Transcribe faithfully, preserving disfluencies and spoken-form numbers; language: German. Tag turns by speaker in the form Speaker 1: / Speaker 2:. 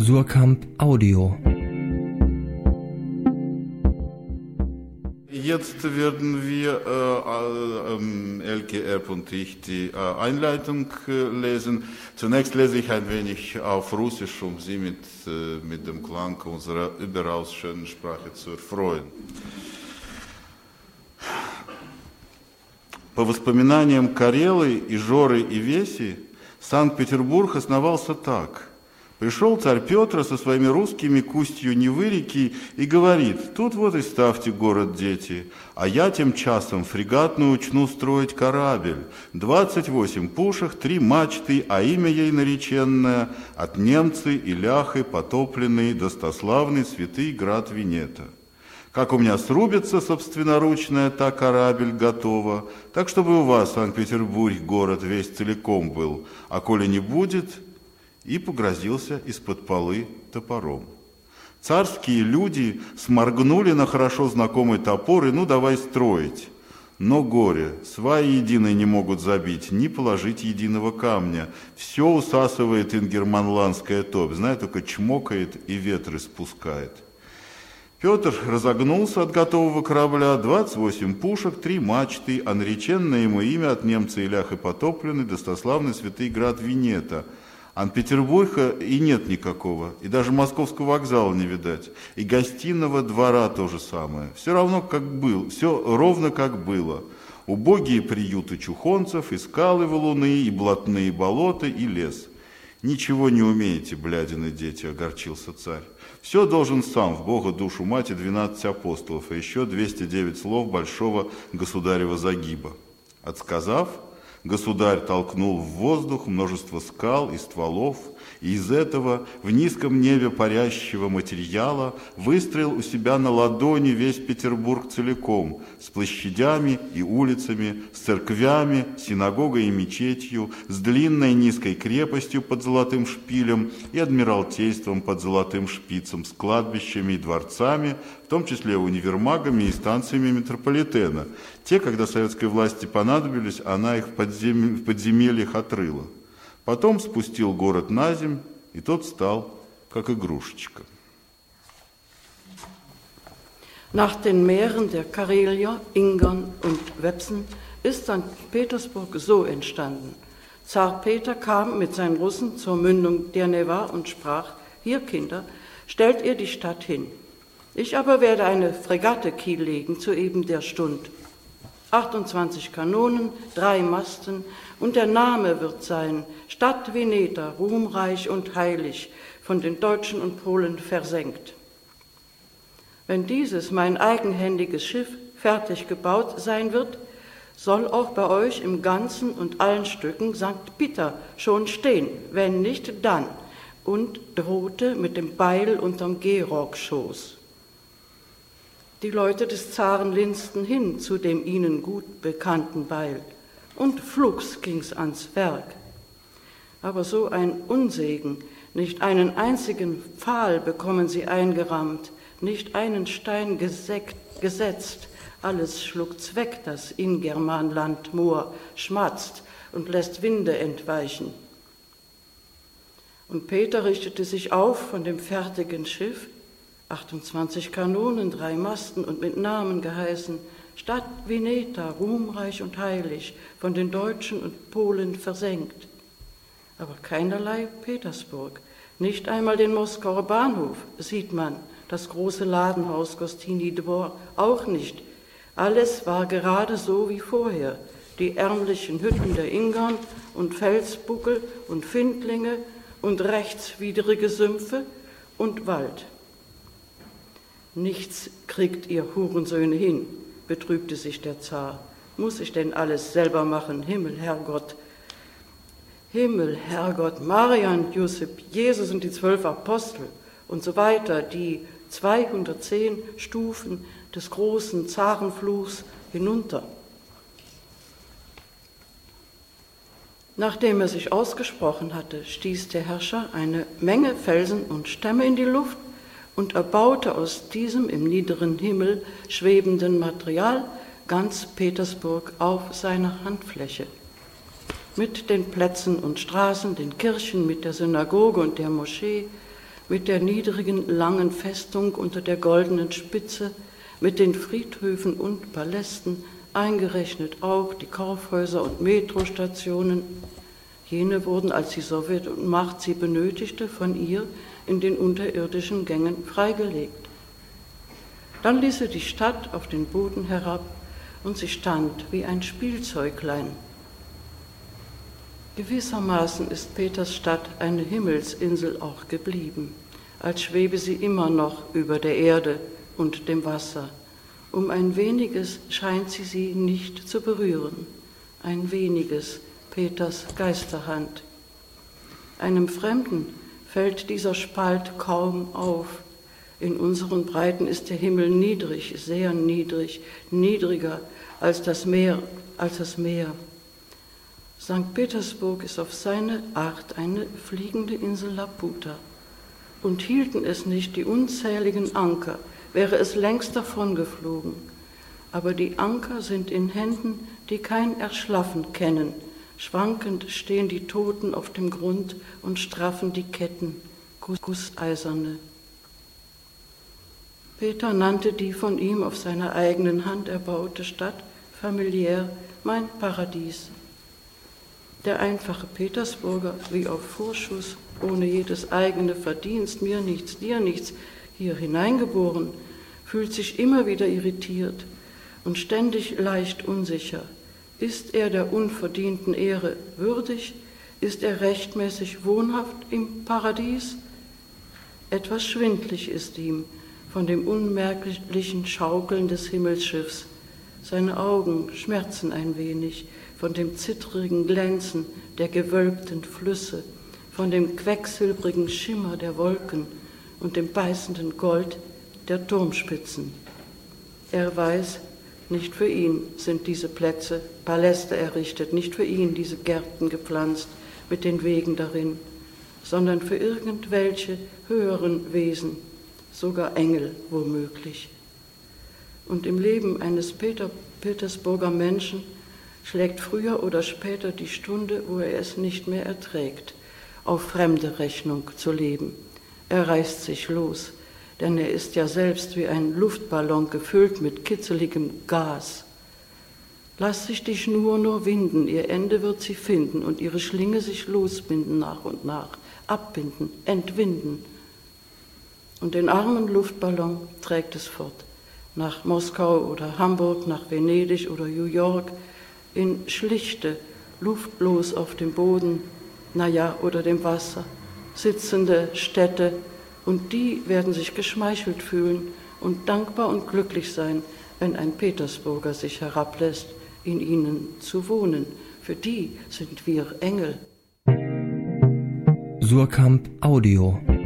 Speaker 1: Surkamp Audio.
Speaker 2: Jetzt werden wir, äh, äh, Elke Erb und ich, die äh, Einleitung äh, lesen. Zunächst lese ich ein wenig auf Russisch, um Sie mit, äh, mit dem Klang unserer überaus schönen Sprache zu erfreuen. По воспоминаниям Карелы и Жоры и Веси, Санкт-Петербург основался так. Пришел царь Петр со своими русскими к устью Невы реки и говорит: тут вот и ставьте город, дети, а я тем часом фрегатную учну строить корабль. Двадцать восемь пушек, три мачты, а имя ей нареченное от немцы и ляхы потопленный достославный святый град Венета. Как у меня срубится собственноручная та корабль готова, так чтобы у вас, Санкт-Петербург, город весь целиком был, а коли не будет, и погрозился из-под полы топором. Царские люди сморгнули на хорошо знакомый топор и ну давай строить. Но горе, сваи единой не могут забить, ни положить единого камня. Все усасывает ингерманландская топь, знает, только чмокает и ветры спускает. Петр разогнулся от готового корабля, двадцать восемь пушек, три мачты, а нареченное ему имя от немца и ляхи потопленный достославный святый град Венета. А Петербурга и нет никакого, и даже московского вокзала не видать, и гостиного двора то же самое. Все равно как было, все ровно как было. Убогие приюты чухонцев, и скалы валуны, и блатные болота, и лес. Ничего не умеете, блядины дети, огорчился царь. Все должен сам, в Бога душу мать и двенадцать апостолов, и еще двести девять слов большого государева загиба. Отсказав, государь толкнул в воздух множество скал и стволов, и из этого в низком небе парящего материала выстроил у себя на ладони весь Петербург целиком, с площадями и улицами, с церквями, синагогой и мечетью, с длинной низкой крепостью под золотым шпилем и адмиралтейством под золотым шпицем, с кладбищами и дворцами, в том числе универмагами и станциями метрополитена. Те, когда советской власти понадобились, она их в, подзем... в подземельях отрыла. Потом спустил город на земь, и тот стал как игрушечка.
Speaker 3: Nach den Meeren der Karelier, Ingern und Wepsen ist Sankt Petersburg so entstanden. Zar Peter kam mit seinen Russen zur Mündung der Neva und sprach: Hier, Kinder, stellt ihr die Stadt hin. Ich aber werde eine Fregatte Kiel legen zu eben der Stund. achtundzwanzig Kanonen, drei Masten, und der Name wird sein: Stadt Veneta, ruhmreich und heilig, von den Deutschen und Polen versenkt. Wenn dieses mein eigenhändiges Schiff fertig gebaut sein wird, soll auch bei euch im Ganzen und allen Stücken Sankt Peter schon stehen, wenn nicht dann, und drohte mit dem Beil unterm Gehrockschoß. Die Leute des Zaren linsten hin zu dem ihnen gut bekannten Beil, und flugs ging's ans Werk. Aber so ein Unsegen, nicht einen einzigen Pfahl bekommen sie eingerammt, nicht einen Stein gesägt, gesetzt, alles schluckt's weg, das Ingermanland Moor schmatzt und lässt Winde entweichen. Und Peter richtete sich auf von dem fertigen Schiff, achtundzwanzig Kanonen, drei Masten und mit Namen geheißen: Stadt Veneta, ruhmreich und heilig, von den Deutschen und Polen versenkt. Aber keinerlei Petersburg, nicht einmal den Moskauer Bahnhof sieht man, das große Ladenhaus Gostiny Dvor auch nicht. Alles war gerade so wie vorher, die ärmlichen Hütten der Ingern und Felsbuckel und Findlinge und rechtswidrige Sümpfe und Wald. Nichts kriegt ihr Hurensöhne hin, betrübte sich der Zar. Muss ich denn alles selber machen? Himmel, Herrgott. Himmel, Herrgott, Marian, Josep, Jesus und die zwölf Apostel und so weiter, die zweihundertzehn Stufen des großen Zarenfluchs hinunter. Nachdem er sich ausgesprochen hatte, stieß der Herrscher eine Menge Felsen und Stämme in die Luft und erbaute aus diesem im niederen Himmel schwebenden Material ganz Petersburg auf seiner Handfläche. Mit den Plätzen und Straßen, den Kirchen, mit der Synagoge und der Moschee, mit der niedrigen, langen Festung unter der goldenen Spitze, mit den Friedhöfen und Palästen, eingerechnet auch die Kaufhäuser und Metrostationen. Jene wurden, als die Sowjetmacht sie benötigte, von ihr in den unterirdischen Gängen freigelegt. Dann ließ sie die Stadt auf den Boden herab und sie stand wie ein Spielzeuglein. Gewissermaßen ist Peters Stadt eine Himmelsinsel auch geblieben, als schwebe sie immer noch über der Erde und dem Wasser. Um ein weniges scheint sie sie nicht zu berühren, ein weniges Peters Geisterhand. Einem Fremden fällt dieser Spalt kaum auf. In unseren Breiten ist der Himmel niedrig, sehr niedrig, niedriger als das Meer, als das Meer. Sankt Petersburg ist auf seine Art eine fliegende Insel Laputa. Und hielten es nicht die unzähligen Anker, wäre es längst davongeflogen. Aber die Anker sind in Händen, die kein Erschlaffen kennen. Schwankend stehen die Toten auf dem Grund und straffen die Ketten, gusseiserne. Peter nannte die von ihm auf seiner eigenen Hand erbaute Stadt familiär mein Paradies. Der einfache Petersburger, wie auf Vorschuss, ohne jedes eigene Verdienst, mir nichts, dir nichts, hier hineingeboren, fühlt sich immer wieder irritiert und ständig leicht unsicher. Ist er der unverdienten Ehre würdig? Ist er rechtmäßig wohnhaft im Paradies? Etwas schwindlig ist ihm von dem unmerklichen Schaukeln des Himmelsschiffs. Seine Augen schmerzen ein wenig von dem zittrigen Glänzen der gewölbten Flüsse, von dem quecksilbrigen Schimmer der Wolken und dem beißenden Gold der Turmspitzen. Er weiß, nicht für ihn sind diese Plätze, Paläste errichtet, nicht für ihn diese Gärten gepflanzt mit den Wegen darin, sondern für irgendwelche höheren Wesen, sogar Engel womöglich. Und im Leben eines Peter, Petersburger Menschen schlägt früher oder später die Stunde, wo er es nicht mehr erträgt, auf fremde Rechnung zu leben. Er reißt sich los, denn er ist ja selbst wie ein Luftballon gefüllt mit kitzeligem Gas. Lass sich die Schnur nur winden, ihr Ende wird sie finden und ihre Schlinge sich losbinden nach und nach, abbinden, entwinden. Und den armen Luftballon trägt es fort, nach Moskau oder Hamburg, nach Venedig oder New York, in schlichte, luftlos auf dem Boden, naja, oder dem Wasser, sitzende Städte, und die werden sich geschmeichelt fühlen und dankbar und glücklich sein, wenn ein Petersburger sich herablässt, in ihnen zu wohnen. Für die sind wir Engel.
Speaker 1: Surkamp Audio